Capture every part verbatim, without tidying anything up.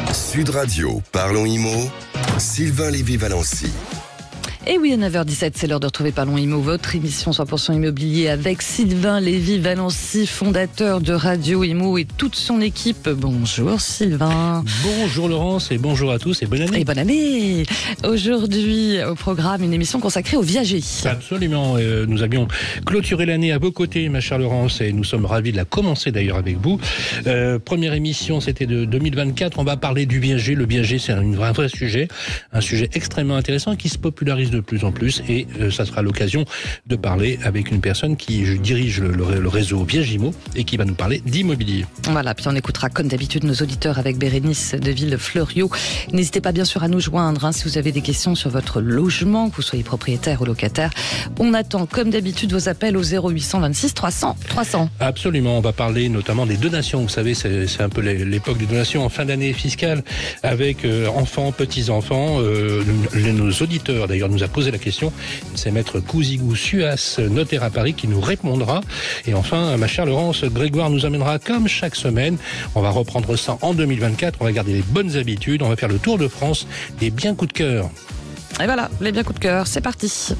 Sud Radio, Parlons Immo, Sylvain Lévy-Valency. Et oui, à neuf heures dix-sept, c'est l'heure de retrouver Parlons Immo, votre émission cent pour cent immobilier avec Sylvain Lévy-Valency, fondateur de Radio Immo et toute son équipe. Bonjour Sylvain. Bonjour Laurence et bonjour à tous et bonne année. Et bonne année. Aujourd'hui, au programme, une émission consacrée aux viagers. Absolument. Euh, nous avions clôturé l'année à vos côtés, ma chère Laurence, et nous sommes ravis de la commencer d'ailleurs avec vous. Euh, première émission, c'était de deux mille vingt-quatre. On va parler du viager. Le viager, c'est un vrai, un vrai sujet, un sujet extrêmement intéressant qui se popularise de plus en plus, et euh, ça sera l'occasion de parler avec une personne qui dirige le, le, le réseau Viagimo et qui va nous parler d'immobilier. Voilà, puis on écoutera comme d'habitude nos auditeurs avec Bérénice de Villefloriot. N'hésitez pas bien sûr à nous joindre hein, si vous avez des questions sur votre logement, que vous soyez propriétaire ou locataire. On attend comme d'habitude vos appels au zéro huit cent vingt-six trois cents trois cents. Absolument, on va parler notamment des donations. Vous savez, c'est, c'est un peu l'époque des donations en fin d'année fiscale avec euh, enfants, petits-enfants. Euh, nos auditeurs d'ailleurs nous a posé la question. C'est maître Couzigou Suas, notaire à Paris, qui nous répondra. Et enfin, ma chère Laurence, Grégoire nous amènera comme chaque semaine. On va reprendre ça en deux mille vingt-quatre. On va garder les bonnes habitudes. On va faire le tour de France des biens coups de cœur. Et voilà, les biens coups de cœur, c'est parti.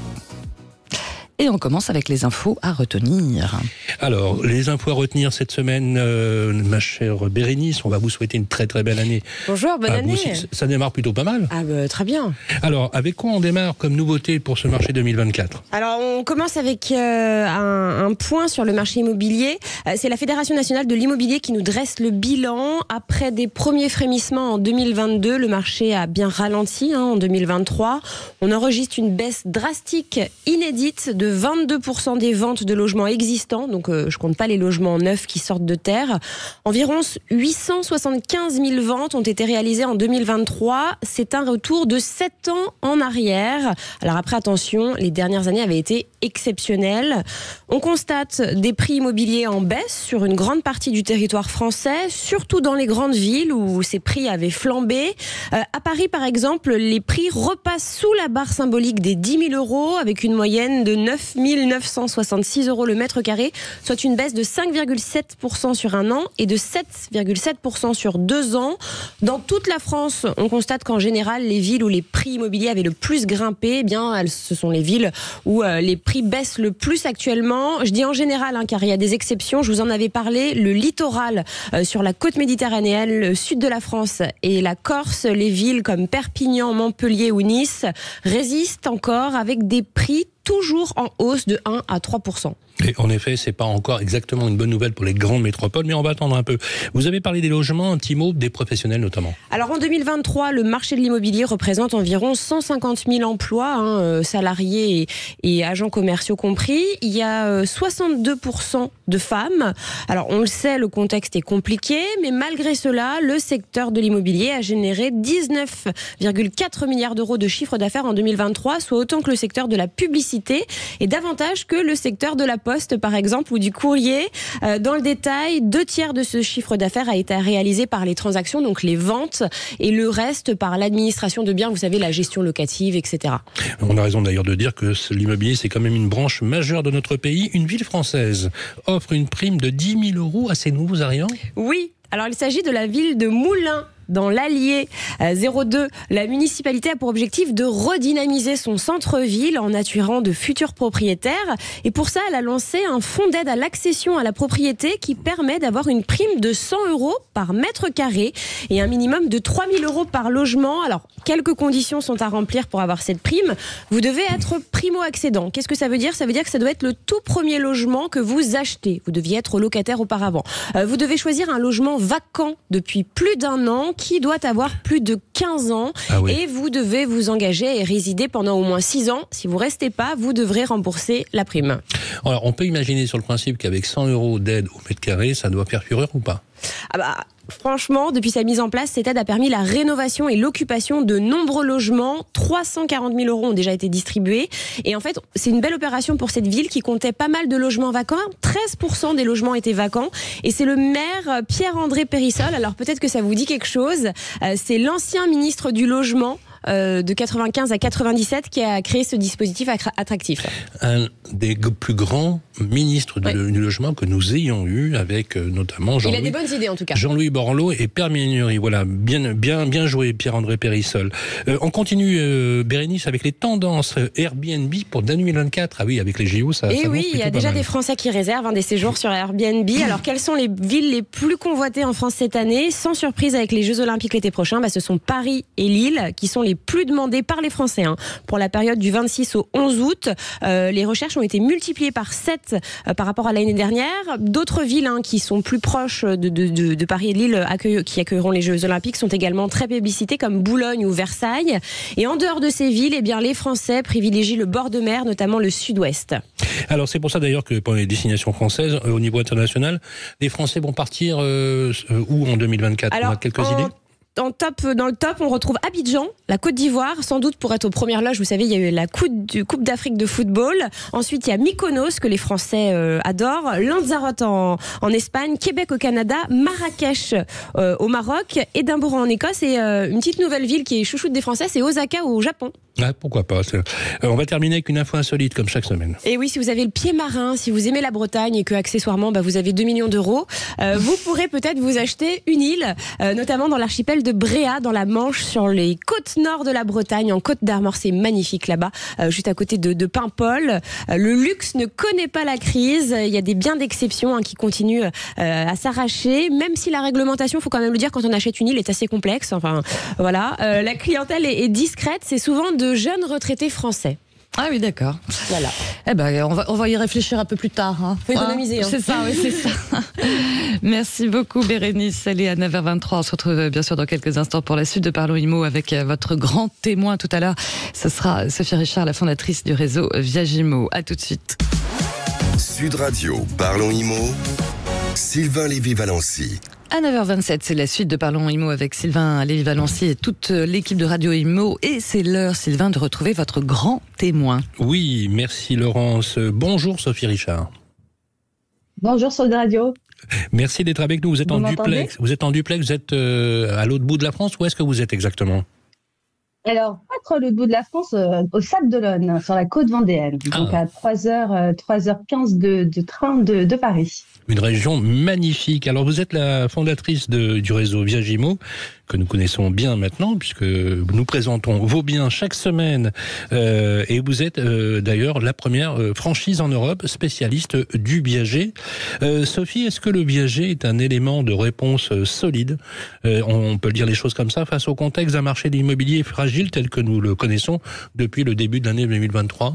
Et on commence avec les infos à retenir. Alors, les infos à retenir cette semaine, euh, ma chère Bérénice, on va vous souhaiter une très très belle année. Bonjour, bonne ah, année. Aussi, ça démarre plutôt pas mal. Ah bah, très bien. Alors, avec quoi on démarre comme nouveauté pour ce marché deux mille vingt-quatre ? Alors, on commence avec euh, un, un point sur le marché immobilier. Euh, c'est la Fédération nationale de l'immobilier qui nous dresse le bilan. Après des premiers frémissements en deux mille vingt-deux, le marché a bien ralenti hein, en deux mille vingt-trois. On enregistre une baisse drastique, inédite, de vingt-deux pour cent des ventes de logements existants, donc euh, je compte pas les logements neufs qui sortent de terre. Environ huit cent soixante-quinze mille ventes ont été réalisées en deux mille vingt-trois. C'est un retour de sept ans en arrière. Alors après, attention, les dernières années avaient été exceptionnelles. On constate des prix immobiliers en baisse sur une grande partie du territoire français, surtout dans les grandes villes où ces prix avaient flambé. Euh, à Paris, par exemple, les prix repassent sous la barre symbolique des dix mille euros avec une moyenne de neuf mille neuf cent soixante-six euros le mètre carré, soit une baisse de cinq virgule sept pour cent sur un an et de sept virgule sept pour cent sur deux ans. Dans toute la France, on constate qu'en général, les villes où les prix immobiliers avaient le plus grimpé, eh bien, elles, ce sont les villes où euh, les prix baissent le plus actuellement. Je dis en général, hein, car il y a des exceptions. Je vous en avais parlé. Le littoral euh, sur la côte méditerranéenne, le sud de la France et la Corse, les villes comme Perpignan, Montpellier ou Nice résistent encore avec des prix toujours en hausse de un à trois pour cent. Et en effet, c'est pas encore exactement une bonne nouvelle pour les grandes métropoles, mais on va attendre un peu. Vous avez parlé des logements, un petit mot des professionnels notamment. Alors en deux mille vingt-trois, le marché de l'immobilier représente environ cent cinquante mille emplois, hein, salariés et, et agents commerciaux compris. Il y a soixante-deux pour cent de femmes. Alors on le sait, le contexte est compliqué, mais malgré cela, le secteur de l'immobilier a généré dix-neuf virgule quatre milliards d'euros de chiffre d'affaires en deux mille vingt-trois, soit autant que le secteur de la publicité et davantage que le secteur de la poste par exemple ou du courrier. Euh, dans le détail, deux tiers de ce chiffre d'affaires a été réalisé par les transactions, donc les ventes, et le reste par l'administration de biens, vous savez, la gestion locative, et cetera. On a raison d'ailleurs de dire que l'immobilier, c'est quand même une branche majeure de notre pays. Une ville française offre une prime de dix mille euros à ses nouveaux arrivants. Oui, alors il s'agit de la ville de Moulins, dans l'Allier. euh, zéro deux, la municipalité a pour objectif de redynamiser son centre-ville en attirant de futurs propriétaires. Et pour ça, elle a lancé un fonds d'aide à l'accession à la propriété qui permet d'avoir une prime de cent euros par mètre carré et un minimum de trois mille euros par logement. Alors, quelques conditions sont à remplir pour avoir cette prime. Vous devez être primo-accédant. Qu'est-ce que ça veut dire ? Ça veut dire que ça doit être le tout premier logement que vous achetez. Vous deviez être locataire auparavant. Euh, vous devez choisir un logement vacant depuis plus d'un an qui doit avoir plus de quinze ans. Ah oui. Et vous devez vous engager et résider pendant au moins six ans. Si vous ne restez pas, vous devrez rembourser la prime. Alors, on peut imaginer sur le principe qu'avec cent euros d'aide au mètre carré, ça doit faire fureur ou pas ? Ah bah, franchement, depuis sa mise en place, cette aide a permis la rénovation et l'occupation de nombreux logements. trois cent quarante mille euros ont déjà été distribués. Et en fait, c'est une belle opération pour cette ville qui comptait pas mal de logements vacants. treize pour cent des logements étaient vacants. Et c'est le maire Pierre-André Périssol, alors peut-être que ça vous dit quelque chose, c'est l'ancien ministre du Logement euh, de quatre-vingt-quinze à quatre-vingt-dix-sept qui a créé ce dispositif attractif. Un des plus grands ministre du, ouais. du logement que nous ayons eu avec euh, notamment Jean-Louis. Il a des bonnes idées en tout cas. Jean-Louis Borloo et Pierre Mignori. Voilà, bien, bien, bien joué Pierre-André Périssol. Euh, on continue, euh, Bérénice, avec les tendances Airbnb pour deux mille vingt-quatre. Ah oui, avec les J O, ça. Et ça oui, il y a déjà des Français qui réservent hein, des séjours sur Airbnb. Alors, quelles sont les villes les plus convoitées en France cette année? Sans surprise, avec les Jeux Olympiques l'été prochain, bah, ce sont Paris et Lille qui sont les plus demandés par les Français. Hein. Pour la période du vingt-six au onze août, euh, les recherches ont été multipliées par sept euh, par rapport à l'année dernière. D'autres villes hein, qui sont plus proches de, de, de, de Paris et de Lille, accueille, qui accueilleront les Jeux Olympiques, sont également très publicitées, comme Boulogne ou Versailles. Et en dehors de ces villes, eh bien, les Français privilégient le bord de mer, notamment le sud-ouest. Alors c'est pour ça d'ailleurs que pour les destinations françaises, euh, au niveau international, les Français vont partir euh, où en deux mille vingt-quatre? Alors, on a quelques en... idées? En top, dans le top, on retrouve Abidjan, la Côte d'Ivoire, sans doute pour être aux premières loges. Vous savez, il y a eu la Coupe d'Afrique de football. Ensuite, il y a Mykonos, que les Français euh, adorent. Lanzarote en, en Espagne, Québec au Canada, Marrakech euh, au Maroc, Édimbourg en Écosse et euh, une petite nouvelle ville qui est chouchoute des Français, c'est Osaka au Japon. Ah, pourquoi pas. Euh, on va terminer avec une info insolite, comme chaque semaine. Et oui, si vous avez le pied marin, si vous aimez la Bretagne et que accessoirement bah, vous avez deux millions d'euros, euh, vous pourrez peut-être vous acheter une île, euh, notamment dans l'archipel de Bréa, dans la Manche, sur les côtes nord de la Bretagne, en Côte d'Armor. C'est magnifique là-bas, euh, juste à côté de, de Paimpol. Euh, le luxe ne connaît pas la crise. Il y a des biens d'exception hein, qui continuent euh, à s'arracher, même si la réglementation, il faut quand même le dire, quand on achète une île, est assez complexe. Enfin, voilà. Euh, la clientèle est, est discrète. C'est souvent de jeunes retraités français. Ah oui, d'accord. Voilà. Eh ben, on va, on va y réfléchir un peu plus tard. Hein. Faut économiser. Hein. C'est ça, oui, c'est ça. Merci beaucoup, Bérénice. Elle est à neuf heures vingt-trois. On se retrouve bien sûr dans quelques instants pour la suite de Parlons Immo avec votre grand témoin tout à l'heure. Ce sera Sophie Richard, la fondatrice du réseau Viagimo. À tout de suite. Sud Radio, Parlons Immo, Sylvain Lévy-Valency. À neuf heures vingt-sept, c'est la suite de Parlons Immo avec Sylvain Lévy-Valency et toute l'équipe de Radio Immo. Et c'est l'heure, Sylvain, de retrouver votre grand témoin. Oui, merci Laurence. Bonjour Sophie Richard. Bonjour Sud Radio. Merci d'être avec nous. Vous êtes vous en m'entendez? duplex. Vous êtes en duplex, vous êtes euh, à l'autre bout de la France. Où est-ce que vous êtes exactement? Alors, pas trop l'autre bout de la France, euh, au Sable d'Olonne, sur la côte vendéenne. Donc Ah. à trois heures, euh, trois heures quinze de, de train de, de Paris. Une région magnifique. Alors vous êtes la fondatrice de, du réseau Viagimo, que nous connaissons bien maintenant, puisque nous présentons vos biens chaque semaine. Euh, et vous êtes euh, d'ailleurs la première euh, franchise en Europe spécialiste du viager. Euh, Sophie, est-ce que le viager est un élément de réponse euh, solide, euh, on peut dire les choses comme ça, face au contexte d'un marché de l'immobilier fragile tel que nous le connaissons depuis le début de l'année deux mille vingt-trois?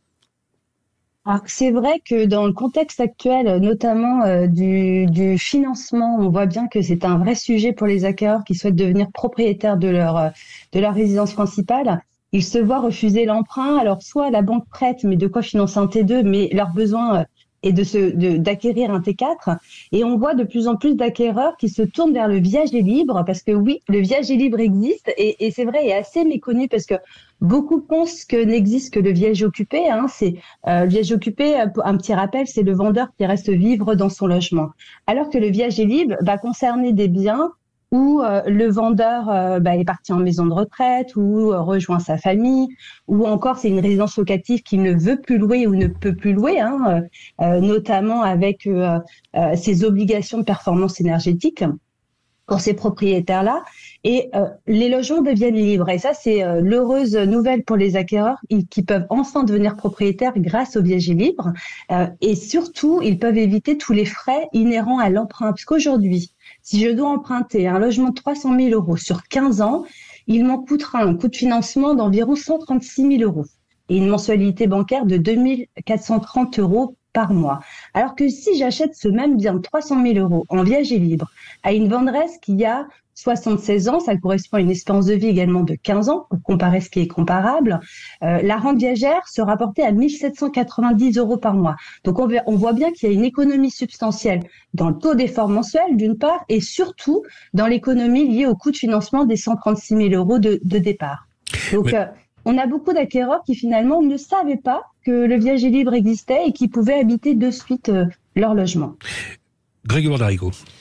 Alors, c'est vrai que dans le contexte actuel, notamment euh, du, du financement, on voit bien que c'est un vrai sujet pour les acquéreurs qui souhaitent devenir propriétaires de leur, euh, de leur résidence principale. Ils se voient refuser l'emprunt. Alors, soit la banque prête, mais de quoi financer un T deux, mais leur besoin euh, est de se, de, d'acquérir un T quatre. Et on voit de plus en plus d'acquéreurs qui se tournent vers le viager libre, parce que oui, le viager libre existe, et, et c'est vrai, est assez méconnu, parce que beaucoup pensent que n'existe que le viager occupé. Hein. C'est euh, le viager occupé, un petit rappel, c'est le vendeur qui reste vivre dans son logement. Alors que le viager libre va concerner des biens où euh, le vendeur euh, bah, est parti en maison de retraite ou euh, rejoint sa famille, ou encore c'est une résidence locative qu'il ne veut plus louer ou ne peut plus louer, hein, euh, notamment avec euh, euh, ses obligations de performance énergétique pour ces propriétaires-là. Et euh, les logements deviennent libres. Et ça, c'est euh, l'heureuse nouvelle pour les acquéreurs ils, qui peuvent enfin devenir propriétaires grâce au viager libre. Euh, et surtout, ils peuvent éviter tous les frais inhérents à l'emprunt. Parce qu'aujourd'hui, si je dois emprunter un logement de trois cent mille euros sur quinze ans, il m'en coûtera un coût de financement d'environ cent trente-six mille euros et une mensualité bancaire de deux mille quatre cent trente euros par mois. Alors que si j'achète ce même bien de trois cent mille euros en viager libre à une vendresse qui a soixante-seize ans, ça correspond à une espérance de vie également de quinze ans, pour comparer ce qui est comparable, euh, la rente viagère se rapportait à mille sept cent quatre-vingt-dix euros par mois. Donc on, on voit bien qu'il y a une économie substantielle dans le taux d'effort mensuel d'une part, et surtout dans l'économie liée au coût de financement des cent trente-six mille euros de, de départ. Donc Mais... euh, on a beaucoup d'acquéreurs qui finalement ne savaient pas que le viager libre existait et qui pouvaient habiter de suite euh, leur logement. Grégoire Darigo.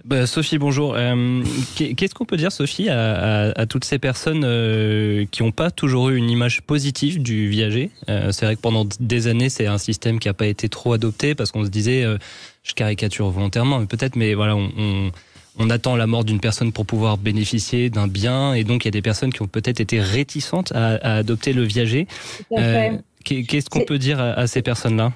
Bah, Sophie, bonjour. Euh, qu'est-ce qu'on peut dire, Sophie, à, à, à toutes ces personnes euh, qui n'ont pas toujours eu une image positive du viager? euh, C'est vrai que pendant des années, c'est un système qui n'a pas été trop adopté parce qu'on se disait, euh, je caricature volontairement, mais peut-être, mais voilà, on, on, on attend la mort d'une personne pour pouvoir bénéficier d'un bien, et donc il y a des personnes qui ont peut-être été réticentes à, à adopter le viager. Euh, Qu'est-ce qu'on peut dire à, à ces personnes-là?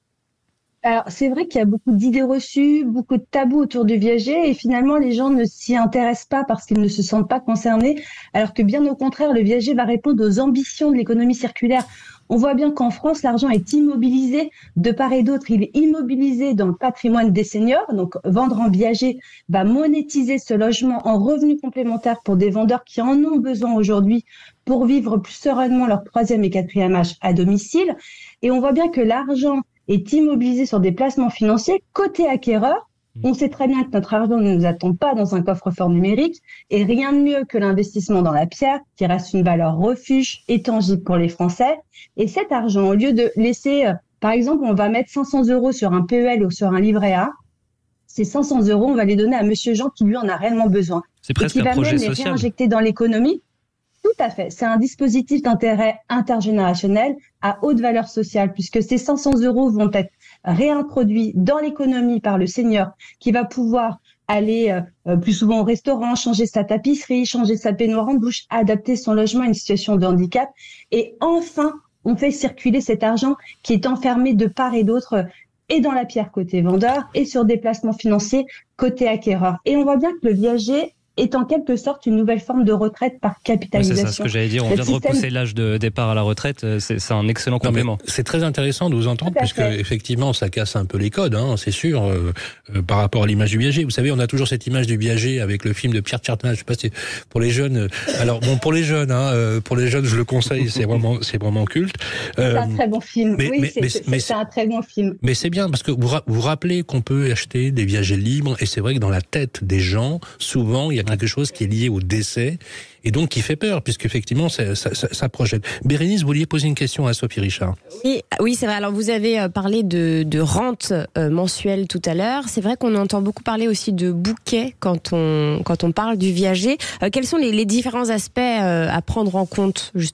Alors, c'est vrai qu'il y a beaucoup d'idées reçues, beaucoup de tabous autour du viager, et finalement, les gens ne s'y intéressent pas parce qu'ils ne se sentent pas concernés, alors que bien au contraire, le viager va répondre aux ambitions de l'économie circulaire. On voit bien qu'en France, l'argent est immobilisé de part et d'autre. Il est immobilisé dans le patrimoine des seniors. Donc, vendre en viager va monétiser ce logement en revenu complémentaire pour des vendeurs qui en ont besoin aujourd'hui pour vivre plus sereinement leur troisième et quatrième âge à domicile. Et on voit bien que l'argent est immobilisé sur des placements financiers côté acquéreur. On sait très bien que notre argent ne nous attend pas dans un coffre-fort numérique, et rien de mieux que l'investissement dans la pierre, qui reste une valeur refuge et tangible pour les Français. Et cet argent, au lieu de laisser, euh, par exemple, on va mettre cinq cents euros sur un P E L ou sur un livret A, ces cinq cents euros, on va les donner à Monsieur Jean qui lui en a réellement besoin. C'est presque un projet social. Et qui va même les réinjecter dans l'économie. Tout à fait. C'est un dispositif d'intérêt intergénérationnel à haute valeur sociale, puisque ces cinq cents euros vont être réintroduits dans l'économie par le senior, qui va pouvoir aller euh, plus souvent au restaurant, changer sa tapisserie, changer sa baignoire en douche, adapter son logement à une situation de handicap. Et enfin, on fait circuler cet argent qui est enfermé de part et d'autre, et dans la pierre côté vendeur, et sur des placements financiers côté acquéreur. Et on voit bien que le viager est en quelque sorte une nouvelle forme de retraite par capitalisation. Ouais, c'est ça ce que j'allais dire. On Le vient système... de repousser l'âge de départ à la retraite. C'est, c'est un excellent complément. C'est très intéressant de vous entendre, puisque effectivement, ça casse un peu les codes, hein, c'est sûr, euh, euh, par rapport à l'image du viager. Vous savez, on a toujours cette image du viager avec le film de Pierre Tchertman. Je sais pas si pour les jeunes. Euh, alors bon, pour les jeunes, hein, euh, pour les jeunes, je le conseille. C'est vraiment, c'est vraiment culte. Euh, c'est un très bon film. Mais, oui, mais, c'est, mais, c'est, mais c'est un très bon film. Mais c'est bien parce que vous vous rappelez qu'on peut acheter des viagers libres, et c'est vrai que dans la tête des gens, souvent, il y a quelque chose qui est lié au décès, et donc qui fait peur, puisqu'effectivement, ça, ça, ça, ça projette. Bérénice, vous vouliez poser une question à Sophie Richard. Oui, oui, c'est vrai. Alors, vous avez parlé de, de rente euh, mensuelle tout à l'heure. C'est vrai qu'on entend beaucoup parler aussi de bouquet quand on, quand on parle du viager. Euh, quels sont les, les différents aspects euh, à prendre en compte, justement ?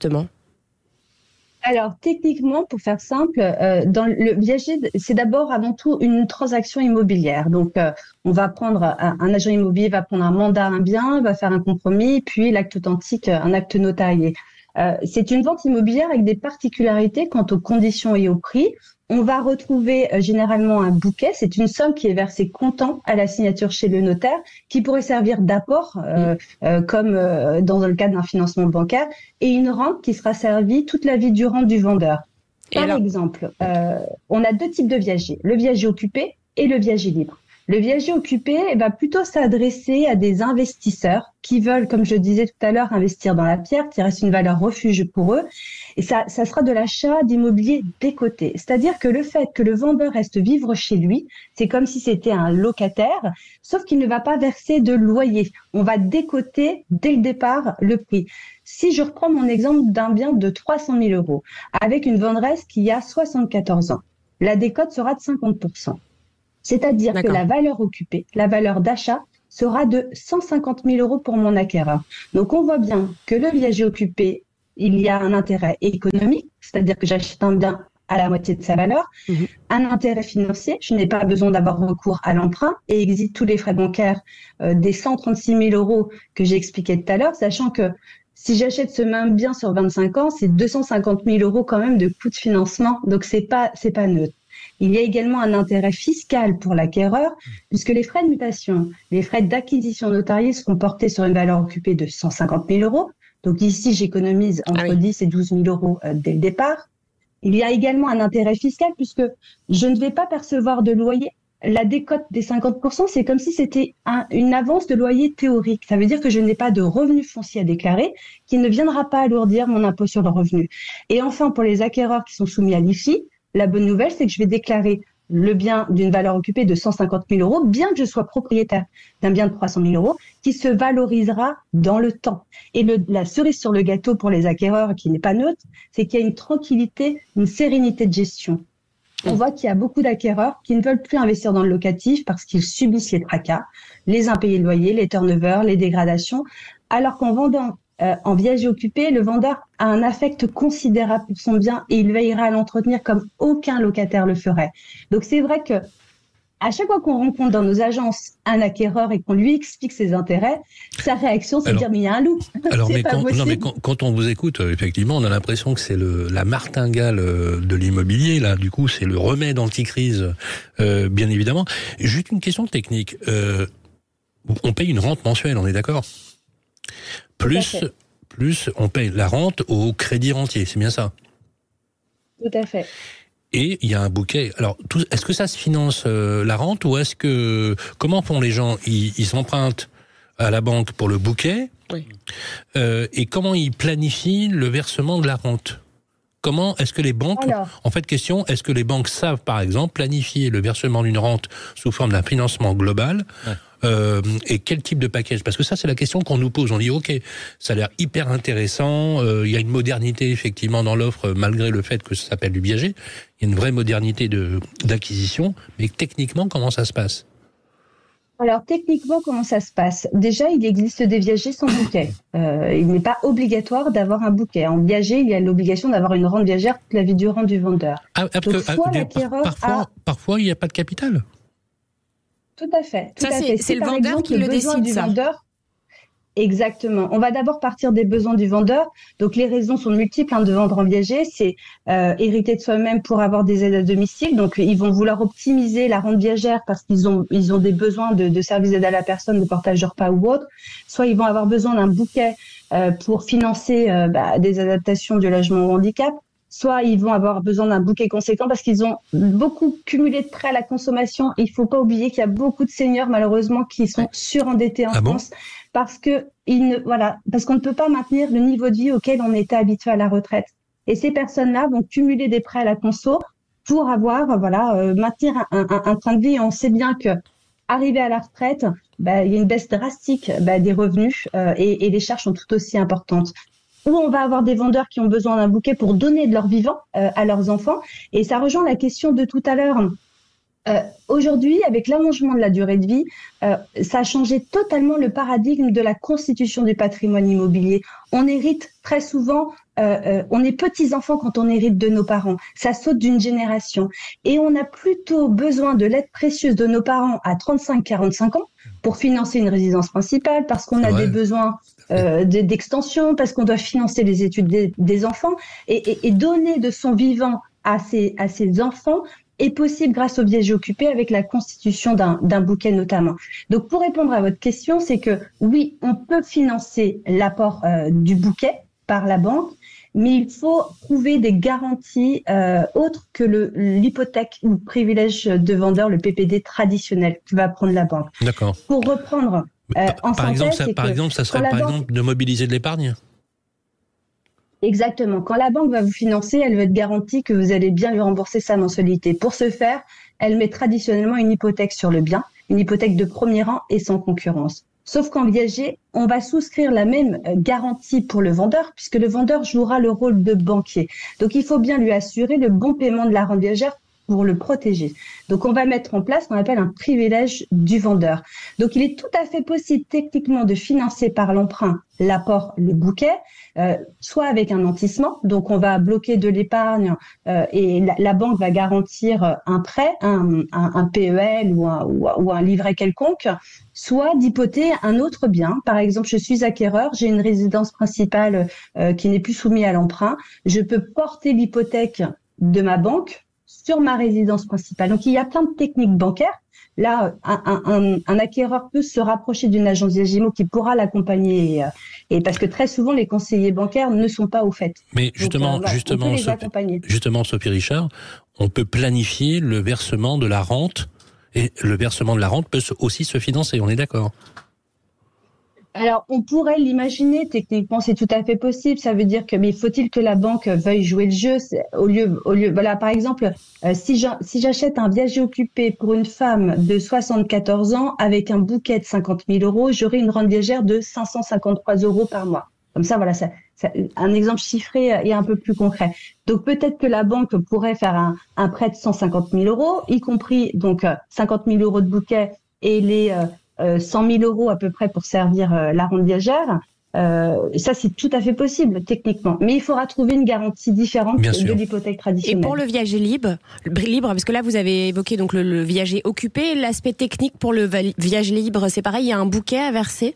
Alors, techniquement, pour faire simple, euh, dans le viager, c'est d'abord avant tout une transaction immobilière. Donc, euh, on va prendre un, un agent immobilier va prendre un mandat, un bien, va faire un compromis, puis l'acte authentique, un acte notarié. Euh, c'est une vente immobilière avec des particularités quant aux conditions et au prix. On va retrouver euh, généralement un bouquet. C'est une somme qui est versée comptant à la signature chez le notaire, qui pourrait servir d'apport, euh, euh, comme euh, dans le cadre d'un financement bancaire, et une rente qui sera servie toute la vie durant du vendeur. Par alors... exemple, euh, on a deux types de viagers, le viager occupé et le viager libre. Le viager occupé va plutôt s'adresser à des investisseurs qui veulent, comme je disais tout à l'heure, investir dans la pierre, qui reste une valeur refuge pour eux. Et ça, ça sera de l'achat d'immobilier décoté. C'est-à-dire que le fait que le vendeur reste vivre chez lui, c'est comme si c'était un locataire, sauf qu'il ne va pas verser de loyer. On va décoter dès le départ le prix. Si je reprends mon exemple d'un bien de trois cent mille euros, avec une venderesse qui a soixante-quatorze ans, la décote sera de cinquante pour cent. C'est-à-dire D'accord. que la valeur occupée, la valeur d'achat, sera de cent cinquante mille euros pour mon acquéreur. Donc, on voit bien que le viager occupé, il y a un intérêt économique, c'est-à-dire que j'achète un bien à la moitié de sa valeur, mmh. un intérêt financier, je n'ai pas besoin d'avoir recours à l'emprunt et existe tous les frais bancaires euh, des cent trente-six mille euros que j'ai expliqué tout à l'heure, sachant que si j'achète ce même bien sur vingt-cinq ans, c'est deux cent cinquante mille euros quand même de coût de financement, donc c'est pas, c'est pas neutre. Il y a également un intérêt fiscal pour l'acquéreur, puisque les frais de mutation, les frais d'acquisition notariée seront portés sur une valeur occupée de cent cinquante mille euros. Donc ici, j'économise entre ah oui. dix et douze mille euros euh, dès le départ. Il y a également un intérêt fiscal, puisque je ne vais pas percevoir de loyer. La décote des cinquante pour cent, c'est comme si c'était un, une avance de loyer théorique. Ça veut dire que je n'ai pas de revenu foncier à déclarer, qui ne viendra pas alourdir mon impôt sur le revenu. Et enfin, pour les acquéreurs qui sont soumis à l'I F I, la bonne nouvelle, c'est que je vais déclarer le bien d'une valeur occupée de cent cinquante mille euros, bien que je sois propriétaire d'un bien de trois cent mille euros, qui se valorisera dans le temps. Et le, la cerise sur le gâteau pour les acquéreurs, qui n'est pas neutre, c'est qu'il y a une tranquillité, une sérénité de gestion. on voit qu'il y a beaucoup d'acquéreurs qui ne veulent plus investir dans le locatif parce qu'ils subissent les tracas, les impayés de loyer, les turnovers, les dégradations, alors qu'en vendant euh, en viager occupé, le vendeur a un affect considérable pour son bien et il veillera à l'entretenir comme aucun locataire le ferait. Donc c'est vrai que à chaque fois qu'on rencontre dans nos agences un acquéreur et qu'on lui explique ses intérêts, sa réaction, c'est de dire mais il y a un loup. Alors, mais pas quand, non, mais possible. quand, quand on vous écoute, euh, effectivement, on a l'impression que c'est le, la martingale euh, de l'immobilier. Là, du coup, c'est le remède anti-crise, euh, bien évidemment. Juste une question technique. Euh, on paye une rente mensuelle, on est d'accord ? Plus, plus, on paye la rente au crédit rentier, c'est bien ça ? Tout à fait. Et il y a un bouquet. Alors, tout, est-ce que ça se finance euh, la rente ou est-ce que comment font les gens ? Ils, ils s'empruntent à la banque pour le bouquet. Oui. Euh, et comment ils planifient le versement de la rente ? Comment est-ce que les banques, Alors, en fait, question, est-ce que les banques savent, par exemple, planifier le versement d'une rente sous forme d'un financement global ? Ouais. Euh, et quel type de package ? Parce que ça, c'est la question qu'on nous pose. On dit, ok, ça a l'air hyper intéressant. Euh, il y a une modernité effectivement dans l'offre, malgré le fait que ça s'appelle du viager. Il y a une vraie modernité de d'acquisition. Mais techniquement, comment ça se passe ? Alors, techniquement, comment ça se passe ? Déjà, il existe des viagers sans bouquet. Euh, il n'est pas obligatoire d'avoir un bouquet. En viager, il y a l'obligation d'avoir une rente viagère toute la vie durant du vendeur. Ah, parce Donc, que, soit ah, l'acquéreur parfois, a... parfois, il n'y a pas de capital. Tout à fait. Tout Ça, à c'est- fait. c'est le par vendeur exemple, qui le besoin décide, du ça. vendeur. Exactement. On va d'abord partir des besoins du vendeur. Donc, les raisons sont multiples hein, de vendre en viager. C'est euh, hériter de soi-même pour avoir des aides à domicile. Donc, ils vont vouloir optimiser la rente viagère parce qu'ils ont ils ont des besoins de, de services d'aide à la personne, de portage de repas ou autre. Soit ils vont avoir besoin d'un bouquet euh, pour financer euh, bah, des adaptations du logement au handicap. Soit ils vont avoir besoin d'un bouquet conséquent parce qu'ils ont beaucoup cumulé de prêts à la consommation. Il faut pas oublier qu'il y a beaucoup de seniors malheureusement qui sont surendettés en Ah bon ? France parce que ils ne, voilà, parce qu'on ne peut pas maintenir le niveau de vie auquel on était habitué à la retraite. Et ces personnes-là vont cumuler des prêts à la conso pour avoir, voilà, euh, maintenir un, un, un train de vie. Et on sait bien que arrivé à la retraite, bah, il y a une baisse drastique bah, des revenus euh, et, et les charges sont tout aussi importantes. Ou on va avoir des vendeurs qui ont besoin d'un bouquet pour donner de leur vivant euh, à leurs enfants. Et ça rejoint la question de tout à l'heure. Euh, aujourd'hui, avec l'allongement de la durée de vie, euh, ça a changé totalement le paradigme de la constitution du patrimoine immobilier. On hérite très souvent, euh, euh, on est petits-enfants quand on hérite de nos parents. Ça saute d'une génération. Et on a plutôt besoin de l'aide précieuse de nos parents à trente-cinq à quarante-cinq ans pour financer une résidence principale, parce qu'on a Ouais. des besoins euh, d'extension, parce qu'on doit financer les études des, des enfants. Et, et, et donner de son vivant à ses, à ses enfants est possible grâce au viager occupé avec la constitution d'un, d'un bouquet notamment. Donc pour répondre à votre question, c'est que oui, on peut financer l'apport euh, du bouquet par la banque, mais il faut trouver des garanties euh, autres que le, l'hypothèque ou le privilège de vendeur, le P P D traditionnel que va prendre la banque. D'accord. Pour reprendre euh, par, en par synthèse, exemple, ça, c'est par que exemple, ça serait quand la par banque- exemple de mobiliser de l'épargne. Exactement. Quand la banque va vous financer, elle veut être garantie que vous allez bien lui rembourser sa mensualité. Pour ce faire, elle met traditionnellement une hypothèque sur le bien, une hypothèque de premier rang et sans concurrence. Sauf qu'en viager, on va souscrire la même garantie pour le vendeur, puisque le vendeur jouera le rôle de banquier. Donc, il faut bien lui assurer le bon paiement de la rente viagère pour le protéger. Donc, on va mettre en place ce qu'on appelle un privilège du vendeur. Donc, il est tout à fait possible techniquement de financer par l'emprunt l'apport, le bouquet, euh, soit avec un nantissement. Donc, on va bloquer de l'épargne euh, et la, la banque va garantir un prêt, un, un, un P E L ou un, ou, ou un livret quelconque, soit d'hypothéquer un autre bien. Par exemple, je suis acquéreur, j'ai une résidence principale euh, qui n'est plus soumise à l'emprunt. Je peux porter l'hypothèque de ma banque sur ma résidence principale. Donc, il y a plein de techniques bancaires. Là, un, un, un acquéreur peut se rapprocher d'une agence Viagimo qui pourra l'accompagner, et, et parce que très souvent, les conseillers bancaires ne sont pas au fait. Mais justement, Donc, euh, voilà, justement, on peut les Sophie, accompagner. justement, Sophie Richard, on peut planifier le versement de la rente et le versement de la rente peut aussi se financer. On est d'accord? Alors, on pourrait l'imaginer, techniquement, c'est tout à fait possible. Ça veut dire que, mais faut-il que la banque veuille jouer le jeu c'est, au lieu, au lieu, voilà, par exemple, euh, si, j'a, si j'achète un viager occupé pour une femme de soixante-quatorze ans avec un bouquet de cinquante mille euros, j'aurai une rente viagère de cinq cent cinquante-trois euros par mois. Comme ça, voilà, ça, un exemple chiffré et un peu plus concret. Donc peut-être que la banque pourrait faire un, un prêt de cent cinquante mille euros, y compris donc cinquante mille euros de bouquet et les euh, cent mille euros à peu près pour servir euh, la ronde viagère. Euh, ça, c'est tout à fait possible techniquement, mais il faudra trouver une garantie différente de l'hypothèque traditionnelle. Et pour le viager libre, libre, parce que là vous avez évoqué donc le, le viager occupé, l'aspect technique pour le viager libre, c'est pareil, il y a un bouquet à verser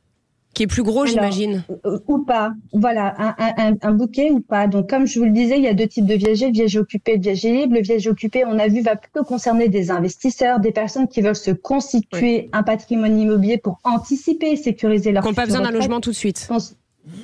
qui est plus gros, alors, j'imagine. Ou pas, voilà, un, un, un bouquet ou pas. Donc, comme je vous le disais, il y a deux types de viagers, le viager occupé et le viager libre. Le viager occupé, on a vu, va plutôt concerner des investisseurs, des personnes qui veulent se constituer oui. un patrimoine immobilier pour anticiper et sécuriser leur future retraite. Qui n'ont pas besoin d'un logement tout de suite. Je pense,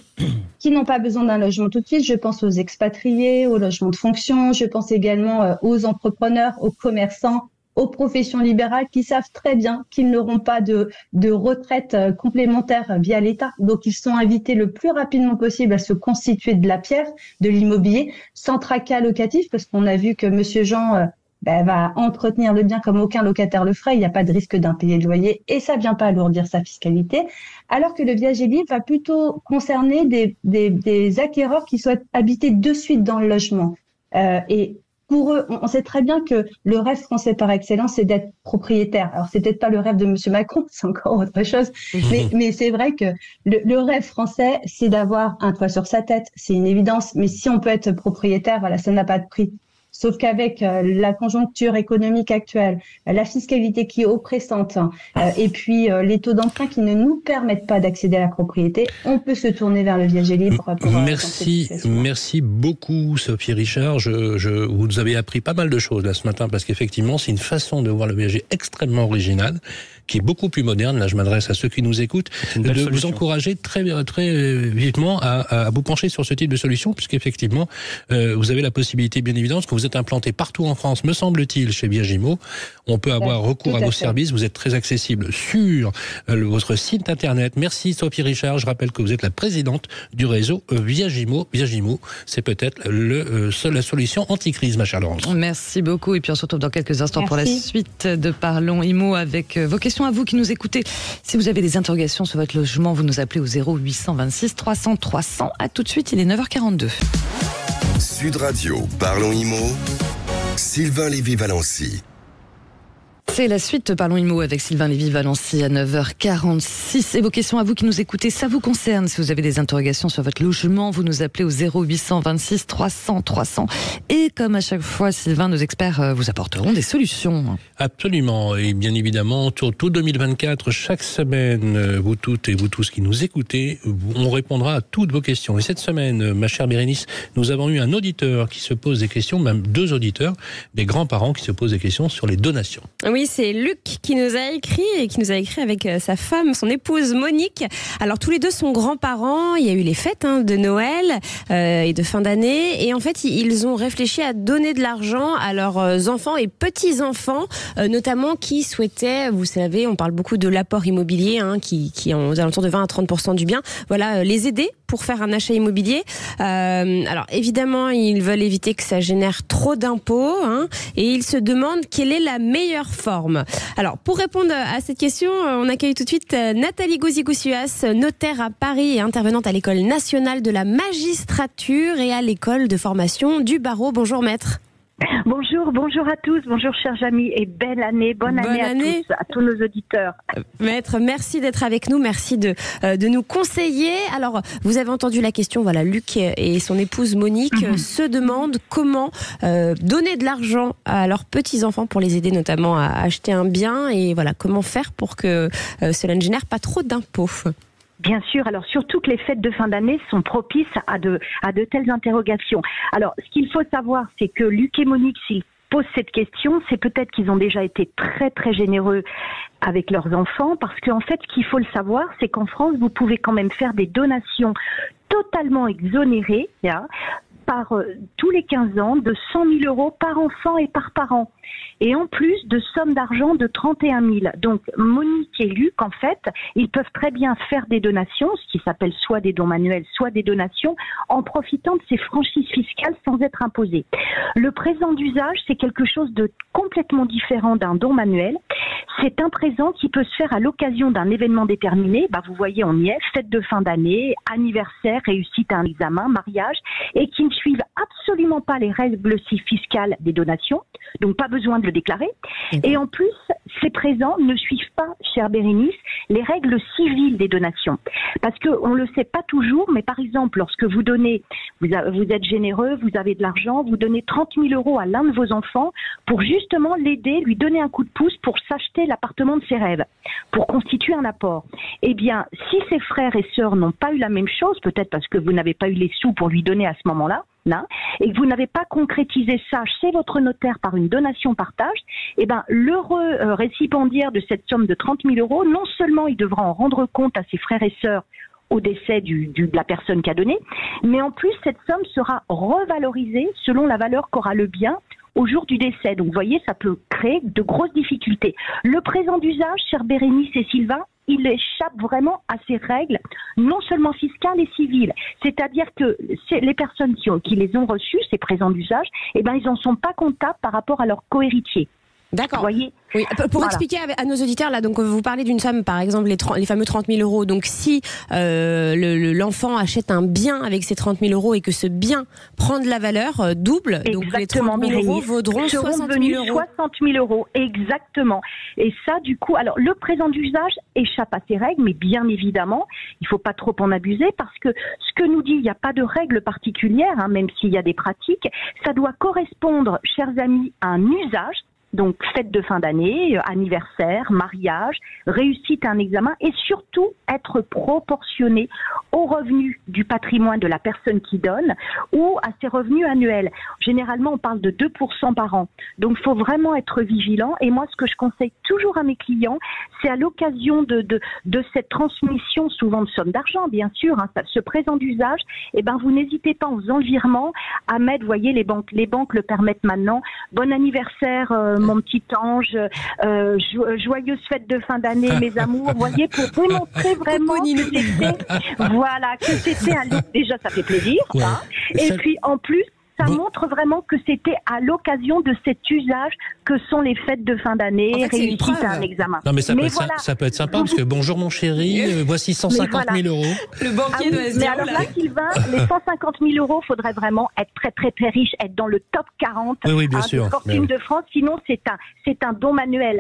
qui n'ont pas besoin d'un logement tout de suite. Je pense aux expatriés, aux logements de fonction. Je pense également aux entrepreneurs, aux commerçants, aux professions libérales qui savent très bien qu'ils n'auront pas de, de retraite complémentaire via l'État. Donc, ils sont invités le plus rapidement possible à se constituer de la pierre, de l'immobilier, sans tracas locatif, parce qu'on a vu que Monsieur Jean euh, ben, va entretenir le bien comme aucun locataire le ferait. Il n'y a pas de risque d'impayé de loyer et ça ne vient pas alourdir sa fiscalité. Alors que le viager libre va plutôt concerner des, des, des acquéreurs qui souhaitent habiter de suite dans le logement. Euh, et Pour eux, on sait très bien que le rêve français par excellence, c'est d'être propriétaire. Alors, c'est peut-être pas le rêve de Monsieur Macron, c'est encore autre chose. Mais, mais c'est vrai que le, le rêve français, c'est d'avoir un toit sur sa tête. C'est une évidence. Mais si on peut être propriétaire, voilà, ça n'a pas de prix. Sauf qu'avec euh, la conjoncture économique actuelle, euh, la fiscalité qui est oppressante, euh, et puis euh, les taux d'emprunt qui ne nous permettent pas d'accéder à la propriété, on peut se tourner vers le viager libre. Pour, merci, euh, merci beaucoup Sophie Richard. Je, je, vous nous avez appris pas mal de choses là ce matin parce qu'effectivement c'est une façon de voir le viager extrêmement originale, qui est beaucoup plus moderne. Là, je m'adresse à ceux qui nous écoutent, de solution. Vous encourager très, très vivement à, à vous pencher sur ce type de solution, puisqu'effectivement, euh, vous avez la possibilité, bien évidemment, que vous êtes implanté partout en France, me semble-t-il, chez Viagimo. On peut avoir ouais, recours à, à vos fait. services. Vous êtes très accessible sur euh, votre site internet. Merci Sophie Richard. Je rappelle que vous êtes la présidente du réseau euh, Viagimo. Viagimo, c'est peut-être le euh, seul, la solution anti-crise, ma chère Laurence. Merci beaucoup. Et puis on se retrouve dans quelques instants Merci. pour la suite de Parlons Immo avec euh, vos questions. À vous qui nous écoutez. Si vous avez des interrogations sur votre logement, vous nous appelez au zéro huit cent vingt-six trois cents trois cents. À tout de suite, il est neuf heures quarante-deux. Sud Radio, Parlons Immo, Sylvain Lévy-Valency. C'est la suite, Parlons Immo avec Sylvain Lévy-Valency à neuf heures quarante-six. Et vos questions à vous qui nous écoutez, ça vous concerne. Si vous avez des interrogations sur votre logement, vous nous appelez au zéro huit cent vingt-six trois cents trois cents. Et comme à chaque fois, Sylvain, nos experts vous apporteront des solutions. Absolument. Et bien évidemment, sur tout deux mille vingt-quatre, chaque semaine, vous toutes et vous tous qui nous écoutez, on répondra à toutes vos questions. Et cette semaine, ma chère Bérénice, nous avons eu un auditeur qui se pose des questions, même deux auditeurs, des grands-parents qui se posent des questions sur les donations. Oui, c'est Luc qui nous a écrit et qui nous a écrit avec sa femme, son épouse Monique. Alors tous les deux sont grands-parents. Il y a eu les fêtes hein, de Noël euh, et de fin d'année, et en fait ils ont réfléchi à donner de l'argent à leurs enfants et petits-enfants, euh, notamment qui souhaitaient, vous savez, on parle beaucoup de l'apport immobilier, hein, qui, qui est aux alentours de vingt à trente pour cent du bien. Voilà, euh, les aider pour faire un achat immobilier. Euh, alors évidemment, ils veulent éviter que ça génère trop d'impôts, hein, et ils se demandent quelle est la meilleure forme. Alors, pour répondre à cette question, on accueille tout de suite Nathalie Gouzi-Goussuas, notaire à Paris et intervenante à l'École nationale de la magistrature et à l'École de formation du barreau. Bonjour maître. Bonjour, bonjour à tous, bonjour chers amis et belle année, bonne, bonne année, année à tous, à tous nos auditeurs. Maître, merci d'être avec nous, merci de, euh, de nous conseiller. Alors, vous avez entendu la question, voilà, Luc et son épouse Monique mm-hmm. se demandent comment euh, donner de l'argent à leurs petits-enfants pour les aider notamment à acheter un bien et voilà, comment faire pour que euh, cela ne génère pas trop d'impôts. Bien sûr, alors surtout que les fêtes de fin d'année sont propices à de, à de telles interrogations. Alors, ce qu'il faut savoir, c'est que Luc et Monique, s'ils posent cette question, c'est peut-être qu'ils ont déjà été très très généreux avec leurs enfants, parce qu'en fait, ce qu'il faut le savoir, c'est qu'en France, vous pouvez quand même faire des donations totalement exonérées, hein, par euh, tous les quinze ans de cent mille euros par enfant et par parent. Et en plus de sommes d'argent de trente et un mille. Donc Monique et Luc, en fait, ils peuvent très bien faire des donations, ce qui s'appelle soit des dons manuels, soit des donations, en profitant de ces franchises fiscales sans être imposés. Le présent d'usage, c'est quelque chose de complètement différent d'un don manuel. C'est un présent qui peut se faire à l'occasion d'un événement déterminé. Bah, vous voyez, on y est, fête de fin d'année, anniversaire, réussite à un examen, mariage, et qui ne suivent absolument pas les règles fiscales des donations. Donc pas besoin de le déclarer. Et en plus, ces présents ne suivent pas, chère Bérénice, les règles civiles des donations. Parce qu'on ne le sait pas toujours, mais par exemple, lorsque vous donnez, vous, a, vous êtes généreux, vous avez de l'argent, vous donnez trente mille euros à l'un de vos enfants pour justement l'aider, lui donner un coup de pouce pour s'acheter l'appartement de ses rêves, pour constituer un apport. Eh bien, si ses frères et sœurs n'ont pas eu la même chose, peut-être parce que vous n'avez pas eu les sous pour lui donner à ce moment-là, là, et que vous n'avez pas concrétisé ça chez votre notaire par une donation-partage, eh ben, l'heureux euh, récipiendaire de cette somme de trente mille euros, non seulement il devra en rendre compte à ses frères et sœurs au décès du, du, de la personne qui a donné, mais en plus, cette somme sera revalorisée selon la valeur qu'aura le bien au jour du décès. Donc, vous voyez, ça peut créer de grosses difficultés. Le présent d'usage, chère Bérénice et Sylvain, il échappe vraiment à ces règles, non seulement fiscales et civiles. C'est-à-dire que les personnes qui, ont, qui les ont reçus, ces présents d'usage, eh ben, ils n'en sont pas comptables par rapport à leurs cohéritiers. D'accord. Vous voyez ? Oui. Pour voilà. expliquer à nos auditeurs, là, donc vous parlez d'une somme, par exemple, les, trente, les fameux trente mille euros. Donc, si euh, le, le, l'enfant achète un bien avec ces trente mille euros et que ce bien prend de la valeur euh, double, exactement, donc les trente mille euros vaudront soixante mille euros. soixante mille euros, exactement. Et ça, du coup, alors le présent d'usage échappe à ces règles, mais bien évidemment, il ne faut pas trop en abuser parce que ce que nous dit, il n'y a pas de règles particulières, hein, même s'il y a des pratiques, ça doit correspondre, chers amis, à un usage. Donc, fête de fin d'année, anniversaire, mariage, réussite à un examen et surtout être proportionné aux revenus du patrimoine de la personne qui donne ou à ses revenus annuels. Généralement, on parle de deux pour cent par an. Donc, il faut vraiment être vigilant. Et moi, ce que je conseille toujours à mes clients, c'est à l'occasion de, de, de cette transmission, souvent de sommes d'argent, bien sûr, hein, ce présent d'usage, eh ben, vous n'hésitez pas en faisant le virement à mettre, vous voyez, les banques, les banques le permettent maintenant. Bon anniversaire, euh, mon petit ange, euh, jo- joyeuse fête de fin d'année, mes amours, vous voyez, pour démontrer vraiment que c'était, voilà, que c'était un look. Déjà, ça fait plaisir, ouais. hein. Et ça... puis, en plus, ça bon. montre vraiment que c'était à l'occasion de cet usage que sont les fêtes de fin d'année, en fait, réussite à un examen. Non, mais ça, mais peut, être, voilà. ça, ça peut être sympa parce que bonjour mon chéri, euh, voici cent cinquante mille voilà. euros. Le banquier ah, doit oui, se dire. Mais alors là, Sylvain, les cent cinquante mille euros, il faudrait vraiment être très très très riche, être dans le top quarante oui, oui, bien hein, sûr. des fortunes oui. de France. Sinon, c'est un, c'est un don manuel.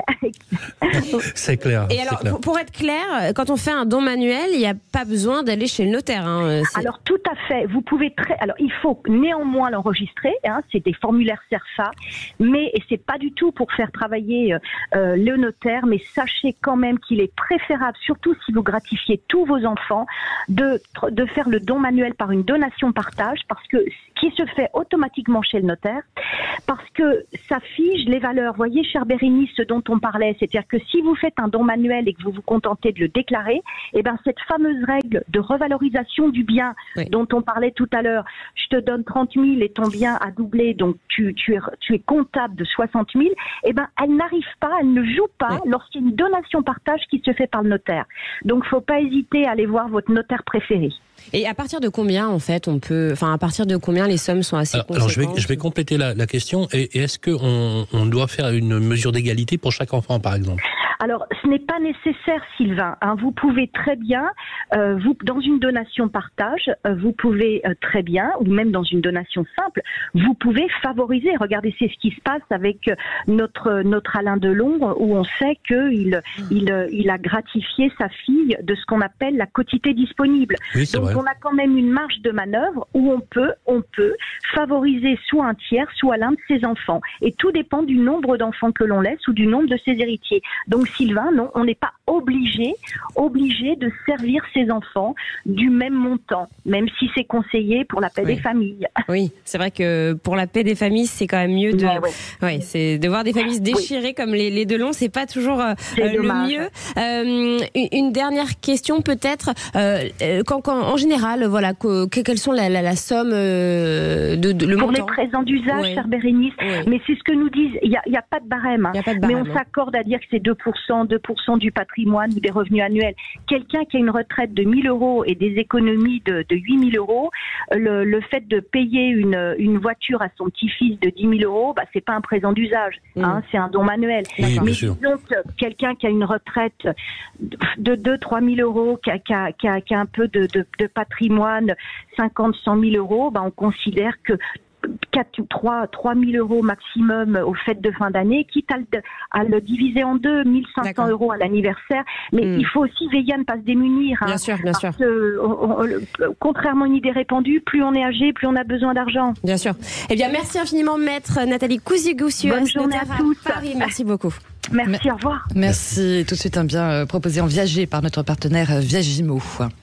C'est clair. Et alors, clair. pour être clair, quand on fait un don manuel, il n'y a pas besoin d'aller chez le notaire. Hein, alors, tout à fait. Vous pouvez très. Alors, il faut néanmoins l'enregistrer. Hein, c'est des formulaires CERFA, mais et c'est pas du tout pour faire travailler euh, le notaire, mais sachez quand même qu'il est préférable, surtout si vous gratifiez tous vos enfants, de, de faire le don manuel par une donation-partage, parce que qui se fait automatiquement chez le notaire, parce que ça fige les valeurs. Voyez, chère Bérénice, ce dont on parlait, c'est-à-dire que si vous faites un don manuel et que vous vous contentez de le déclarer, eh ben cette fameuse règle de revalorisation du bien oui. dont on parlait tout à l'heure, je te donne trente mille et ton bien a doublé, donc tu, tu, es, tu es comptable de soixante mille, eh ben elle n'arrive pas, elle ne joue pas oui. lorsqu'il y a une donation-partage qui se fait par le notaire. Donc, il ne faut pas hésiter à aller voir votre notaire préféré. Et à partir de combien, en fait, on peut, enfin, à partir de combien les sommes sont assez alors, conséquentes? Alors, je vais, je vais compléter la, la question. Et, et est-ce qu'on on doit faire une mesure d'égalité pour chaque enfant, par exemple? Alors, ce n'est pas nécessaire, Sylvain. Hein. Vous pouvez très bien, euh, vous, dans une donation partage, euh, vous pouvez euh, très bien, ou même dans une donation simple, vous pouvez favoriser. Regardez, c'est ce qui se passe avec notre notre Alain Delon, où on sait qu'il il, il a gratifié sa fille de ce qu'on appelle la quotité disponible. Oui, c'est Donc, vrai. on a quand même une marge de manœuvre où on peut, on peut favoriser soit un tiers, soit l'un de ses enfants. Et tout dépend du nombre d'enfants que l'on laisse ou du nombre de ses héritiers. Donc, Sylvain, non, on n'est pas obligé, obligé de servir ses enfants du même montant, même si c'est conseillé pour la paix oui. des familles. Oui, c'est vrai que pour la paix des familles, c'est quand même mieux de, ouais, ouais. Ouais, c'est de voir des familles se déchirer oui. comme les, les Delon, c'est pas toujours euh, c'est le dommage. mieux. Euh, une, une dernière question peut-être, euh, quand, quand, en général, voilà, que, quelles sont la, la, la somme euh, de, de le pour montant. les présents d'usage, oui. chère Bérénice, oui. mais c'est ce que nous disent. Il n'y a, y a pas de barème, hein. Y a pas de barème, mais on hein. s'accorde à dire que c'est deux pour cent, deux pour cent du patrimoine ou des revenus annuels. Quelqu'un qui a une retraite de mille euros et des économies de, de huit mille euros, le, le fait de payer une, une voiture à son petit-fils de dix mille euros, bah, c'est pas un présent d'usage, mmh. hein, c'est un don manuel. Oui, mais disons que quelqu'un qui a une retraite de deux à trois mille euros, qui a, qui a, qui a, qui a un peu de, de, de patrimoine, cinquante à cent mille euros, bah, on considère que quatre ou trois mille euros maximum aux fêtes de fin d'année, quitte à le, à le diviser en deux, mille cinq cents euros à l'anniversaire. Mais mmh. il faut aussi veiller à ne pas se démunir. Hein, bien sûr, bien sûr. Que, on, on, contrairement à une idée répandue, plus on est âgé, plus on a besoin d'argent. Bien sûr. Eh bien, merci infiniment, maître Nathalie Cousigoussi. Bonne journée à tous. À Paris. Merci beaucoup. Merci, Mais, au revoir. Merci. Tout de suite, un bien euh, proposé en viager par notre partenaire euh, Viagimo.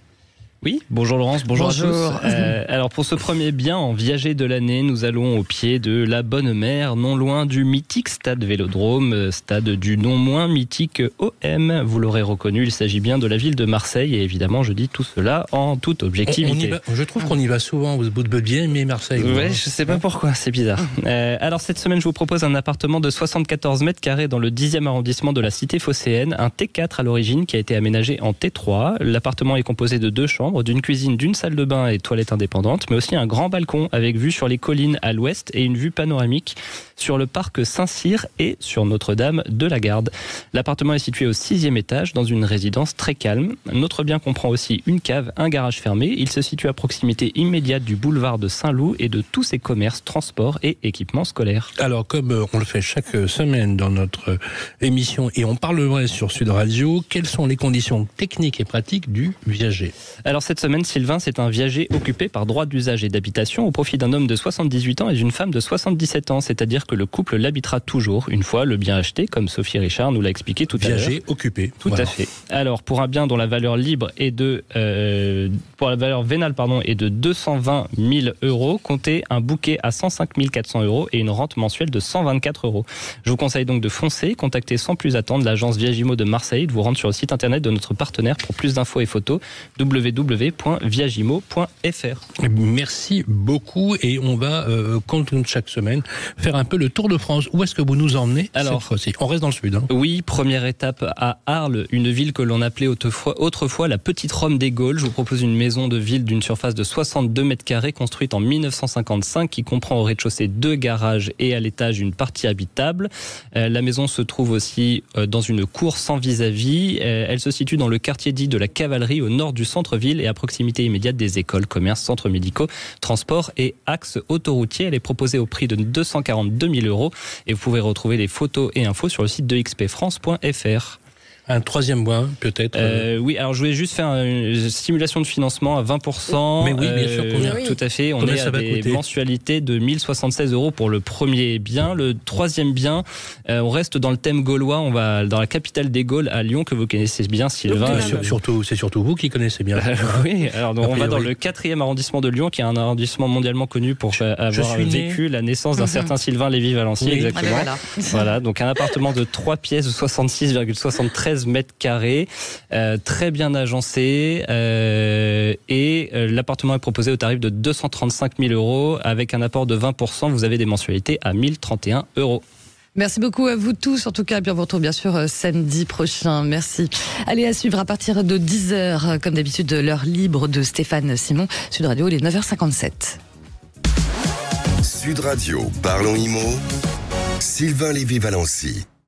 Oui, bonjour Laurence, bonjour, bonjour. à tous. Euh, alors pour ce premier bien en viager de l'année, nous allons au pied de la Bonne Mer, non loin du mythique stade Vélodrome, stade du non moins mythique O M. Vous l'aurez reconnu, il s'agit bien de la ville de Marseille et évidemment je dis tout cela en toute objectivité. On y va, je trouve qu'on y va souvent, vous avez bien aimé Marseille. Ouais, je sais pas pourquoi, c'est bizarre. Euh, alors cette semaine je vous propose un appartement de soixante-quatorze mètres carrés dans le dixième arrondissement de la cité phocéenne, un T quatre à l'origine qui a été aménagé en T trois. L'appartement est composé de deux chambres, d'une cuisine, d'une salle de bain et toilettes indépendantes, mais aussi un grand balcon avec vue sur les collines à l'ouest et une vue panoramique sur le parc Saint-Cyr et sur Notre-Dame de la Garde. L'appartement est situé au sixième étage dans une résidence très calme. Notre bien comprend aussi une cave, un garage fermé. Il se situe à proximité immédiate du boulevard de Saint-Loup et de tous ses commerces, transports et équipements scolaires. Alors, comme on le fait chaque semaine dans notre émission et on parlerait sur Sud Radio, quelles sont les conditions techniques et pratiques du viager ? Alors cette semaine, Sylvain, c'est un viager occupé par droit d'usage et d'habitation au profit d'un homme de soixante-dix-huit ans et d'une femme de soixante-dix-sept ans, c'est-à-dire que le couple l'habitera toujours une fois le bien acheté, comme Sophie Richard nous l'a expliqué tout à l'heure. Viager occupé. Tout voilà. à fait. Alors pour un bien dont la valeur libre est de euh, pour la valeur vénale pardon est de deux cent vingt mille euros, comptez un bouquet à cent cinq mille quatre cents euros et une rente mensuelle de cent vingt-quatre euros. Je vous conseille donc de foncer, contacter sans plus attendre l'agence Viagimo de Marseille, de vous rendre sur le site internet de notre partenaire pour plus d'infos et photos w w w point viagimo point f r. Merci beaucoup et on va, euh, comme chaque semaine, faire un peu le tour de France. Où est-ce que vous nous emmenez Alors, cette fois-ci ? On reste dans le sud. Hein. Oui, première étape à Arles, une ville que l'on appelait autrefois, autrefois la Petite Rome des Gaules. Je vous propose une maison de ville d'une surface de soixante-deux mètres carrés construite en mille neuf cent cinquante-cinq qui comprend au rez-de-chaussée deux garages et à l'étage une partie habitable. Euh, la maison se trouve aussi euh, dans une cour sans vis-à-vis. Euh, elle se situe dans le quartier dit de la Cavalerie au nord du centre-ville et à proximité immédiate des écoles, commerces, centres médicaux, transports et axes autoroutiers. Elle est proposée au prix de deux cent quarante-deux mille euros et vous pouvez retrouver les photos et infos sur le site de x p france point f r. Un troisième point, peut-être euh, Oui, alors je voulais juste faire une simulation de financement à vingt pour cent. Mais oui, bien sûr. Euh, oui. Tout à fait. On combien est à des coûter mensualités de mille soixante-seize euros pour le premier bien. Le troisième bien, euh, on reste dans le thème gaulois. On va dans la capitale des Gaules, à Lyon, que vous connaissez bien, Sylvain. Euh, sur, surtout, c'est surtout vous qui connaissez bien. Euh, oui, alors donc, on va dans le quatrième arrondissement de Lyon, qui est un arrondissement mondialement connu pour je, avoir vécu né. la naissance d'un mm-hmm. certain Sylvain Lévy-Valency. Oui. Exactement. Ah, voilà. Voilà, donc un appartement de trois pièces de soixante-six virgule soixante-treize mètres carrés. Euh, très bien agencé euh, et euh, l'appartement est proposé au tarif de deux cent trente-cinq mille euros avec un apport de vingt pour cent. Vous avez des mensualités à mille trente et un euros. Merci beaucoup à vous tous. En tout cas, puis on vous retrouve bien sûr samedi prochain. Merci. Allez, à suivre à partir de dix heures, comme d'habitude, l'heure libre de Stéphane Simon. Sud Radio, il est neuf heures cinquante-sept. Sud Radio, parlons immo. Sylvain Lévy-Valency.